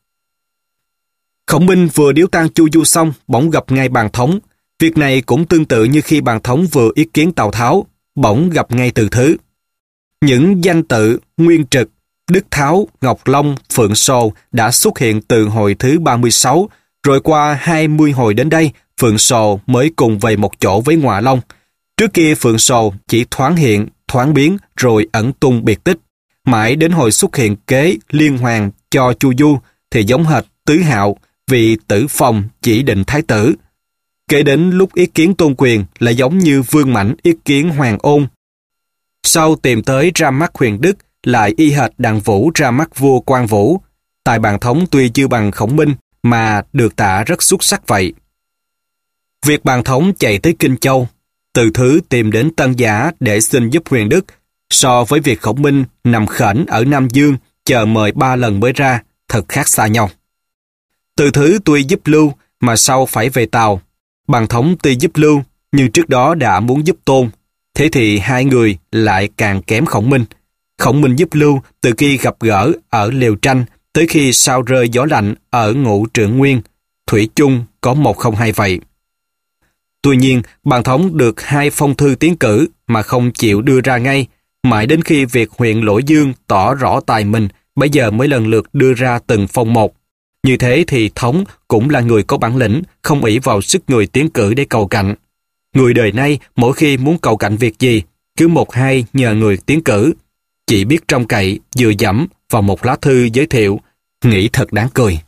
Khổng Minh vừa điếu tang Chu Du xong, bỗng gặp ngay Bàn Thống. Việc này cũng tương tự như khi Bàn Thống vừa ý kiến Tào Tháo, bỗng gặp ngay Từ Thứ. Những danh tự Nguyên Trực, Đức Tháo, Ngọc Long, Phượng Sồ đã xuất hiện từ hồi thứ 36, rồi qua 20 hồi đến đây, Phượng Sồ mới cùng về một chỗ với Ngọa Long. Trước kia Phượng Sồ chỉ thoáng hiện, thoáng biến rồi ẩn tung biệt tích. Mãi đến hồi xuất hiện kế liên hoàng cho Chu Du thì giống hệt Tứ Hạo, vì Tử Phong chỉ định thái tử. Kể đến lúc ý kiến Tôn Quyền là giống như Vương Mãnh ý kiến Hoàng Ôn. Sau tìm tới ra mắt Huyền Đức lại y hệt Đặng Vũ ra mắt vua Quan Vũ. Tài Bàn Thống tuy chưa bằng Khổng Minh mà được tả rất xuất sắc vậy. Việc Bàn Thống chạy tới Kinh Châu, Từ Thứ tìm đến Tân Giả để xin giúp Huyền Đức, so với việc Khổng Minh nằm khẩn ở Nam Dương chờ mời 3 lần mới ra, thật khác xa nhau. Từ Thứ tuy giúp Lưu mà sau phải về Tàu. Bàn Thống tuy giúp Lưu nhưng trước đó đã muốn giúp Tôn. Thế thì hai người lại càng kém Khổng Minh. Khổng Minh giúp Lưu từ khi gặp gỡ ở Liều Tranh tới khi sao rơi gió lạnh ở Ngũ Trượng Nguyên. Thủy chung có 102 vậy. Tuy nhiên, Bàn Thống được 2 phong thư tiến cử mà không chịu đưa ra ngay. Mãi đến khi việc huyện Lỗ Dương tỏ rõ tài mình, bây giờ mới lần lượt đưa ra từng phong một. Như thế thì Thống cũng là người có bản lĩnh, không ỷ vào sức người tiến cử để cầu cạnh. Người đời nay mỗi khi muốn cầu cạnh việc gì, cứ 1-2 nhờ người tiến cử. Chỉ biết trông cậy, dựa dẫm vào một lá thư giới thiệu, nghĩ thật đáng cười.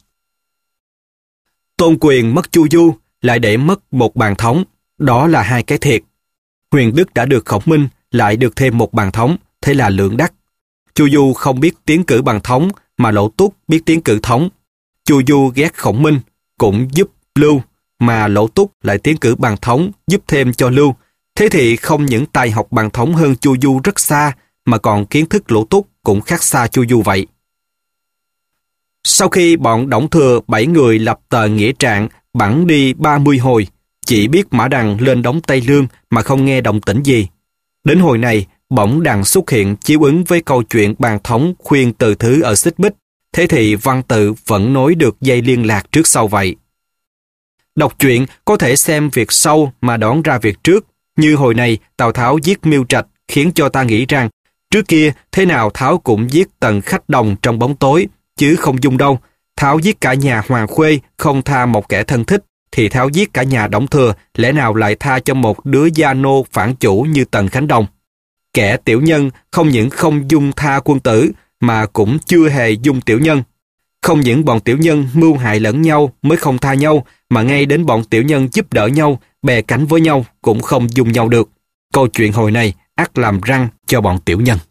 Tôn Quyền mất Chu Du, lại để mất một Bàn Thống, đó là 2 cái thiệt. Huyền Đức đã được Khổng Minh, lại được thêm một Bàn Thống, thế là lưỡng đắc. Chu Du không biết tiến cử Bàn Thống, mà Lỗ Túc biết tiến cử Thống. Chu Du ghét Khổng Minh, cũng giúp Lưu, mà Lỗ Túc lại tiến cử Bàn Thống giúp thêm cho Lưu. Thế thì không những tài học Bàn Thống hơn Chu Du rất xa, mà còn kiến thức Lỗ Túc cũng khác xa Chu Du vậy. Sau khi bọn Đổng Thừa 7 người lập tờ nghĩa trạng bẵng đi 30 hồi, chỉ biết Mã Đằng lên đóng Tây Lương mà không nghe động tĩnh gì. Đến hồi này, bỗng Đằng xuất hiện chiếu ứng với câu chuyện Bàn Thống khuyên Từ Thứ ở Xích Bích, thế thì văn tự vẫn nối được dây liên lạc trước sau vậy. Đọc truyện có thể xem việc sau mà đoán ra việc trước, như hồi này Tào Tháo giết Miêu Trạch khiến cho ta nghĩ rằng trước kia thế nào Tháo cũng giết Tần Khách Đồng trong bóng tối, chứ không dung đâu. Tháo giết cả nhà Hoàng Khuê không tha một kẻ thân thích, thì Tháo giết cả nhà Đổng Thừa lẽ nào lại tha cho một đứa gia nô phản chủ như Tần Khánh Đồng. Kẻ tiểu nhân không những không dung tha quân tử mà cũng chưa hề dung tiểu nhân. Không những bọn tiểu nhân mưu hại lẫn nhau mới không tha nhau, mà ngay đến bọn tiểu nhân giúp đỡ nhau, bè cánh với nhau cũng không dung nhau được. Câu chuyện hồi này ắt làm răng cho bọn tiểu nhân.